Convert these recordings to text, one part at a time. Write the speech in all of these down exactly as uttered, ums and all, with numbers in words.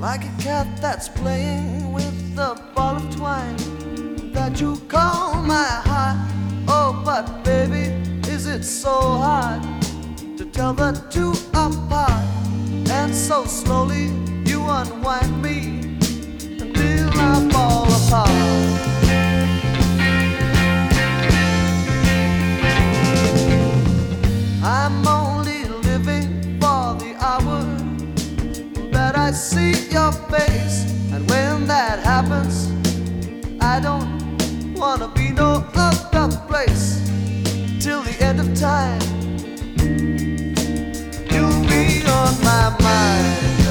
like a cat that's playing with the ball of twine that you call my heart. Oh, but baby, is it so hard to tell the two apart? And so slowly you unwind me until I fall apart. I'm only living for the hour that I see your face, and when that happens, I don't wanna be no other place. Till the end of time, you'll be on my mind.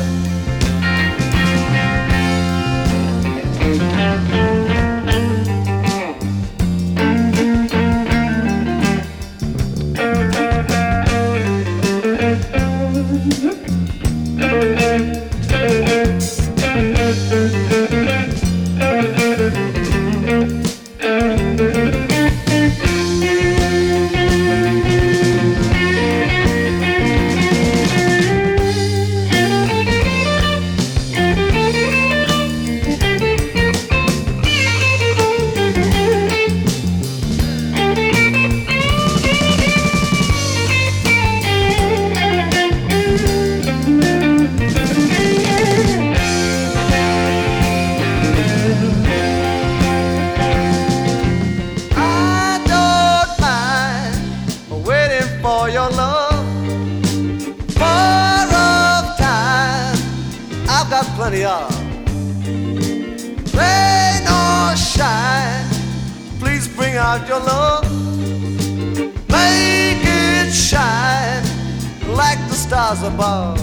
For your love, for of time, I've got plenty of. Rain or shine, please bring out your love. Make it shine like the stars above.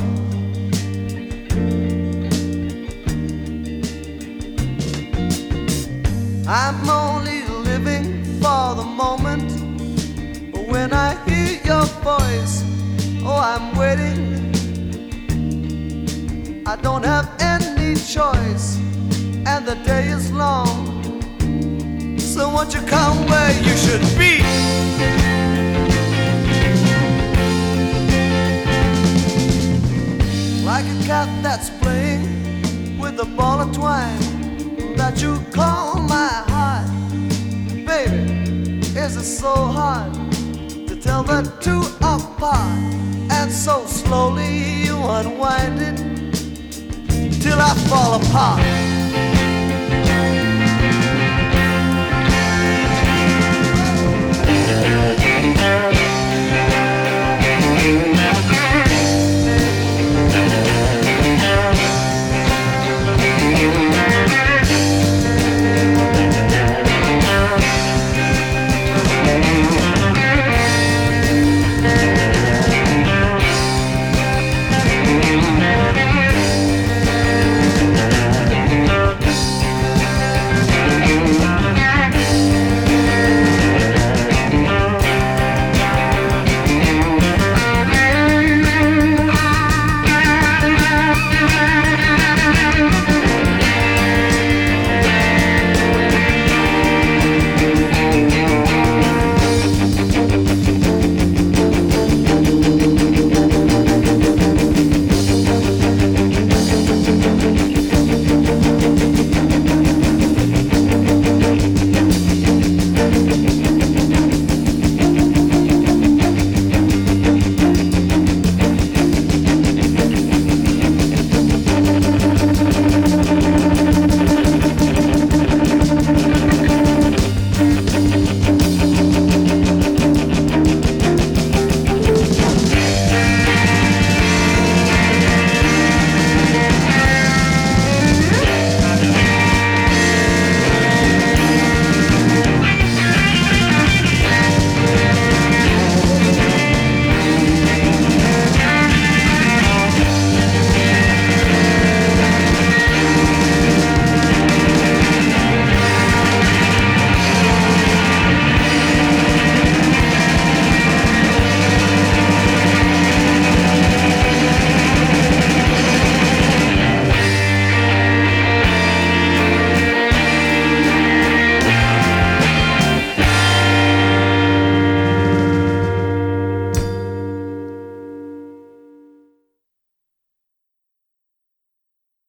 I'm only living for the moment when I hear your voice. Oh, I'm waiting, I don't have any choice, and the day is long, so won't you come where you should be? Like a cat that's playing with a ball of twine that you call my heart. Baby, is it so hard to tell the two apart? And so slowly you unwind it till I fall apart.